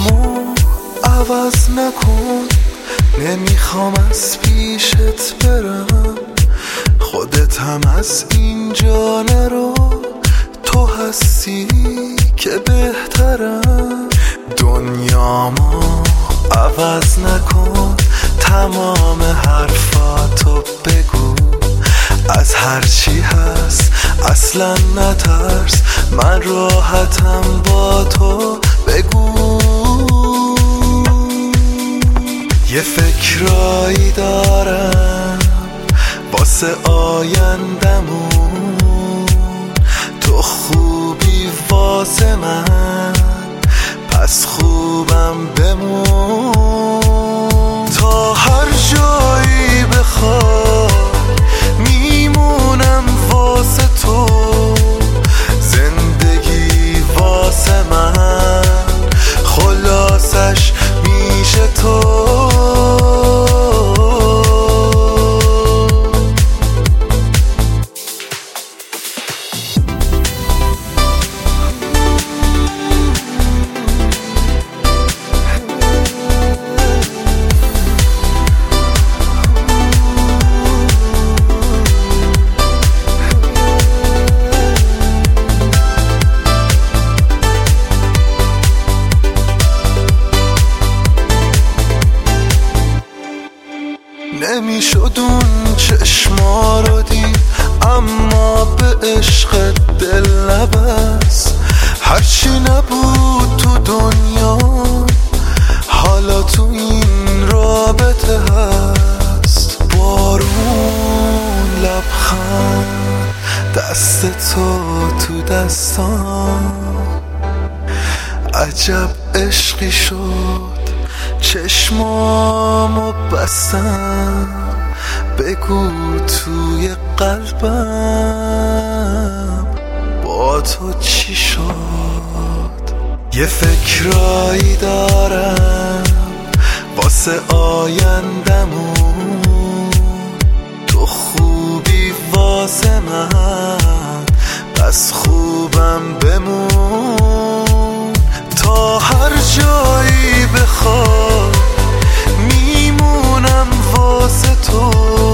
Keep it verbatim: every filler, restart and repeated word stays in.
دنیامو عوض نکن، نمیخوام از پیشت برم، خودت هم از اینجا نرو، تو هستی که بهترم. دنیامو عوض نکن، تمام حرفاتو بگو، از هرچی هست اصلا نترس، من راحتم با تو، بگو. یه فکرایی دارم واسه آیندمون، تو خوبی واسه من، پس خوبم بمون. تا هر جایی بخوای میمونم واسه تو، زندگی واسه من خلاصش میشه تو. نمیشد اون چشما رو دید، اما به عشق دل نبست. هرچی نبود تو دنیا حالا تو این رابطه هست. بارون، لبخند، دست تو تو دستان، عجب عشقی شد چشمامو بستم، بگو توی قلبم با تو چی شد. یه فکرایی دارم واسه آیندمون، تو خوبی واسه من، پس خوبم بمون. تا هر جایی بخوای میمونم واسه تو،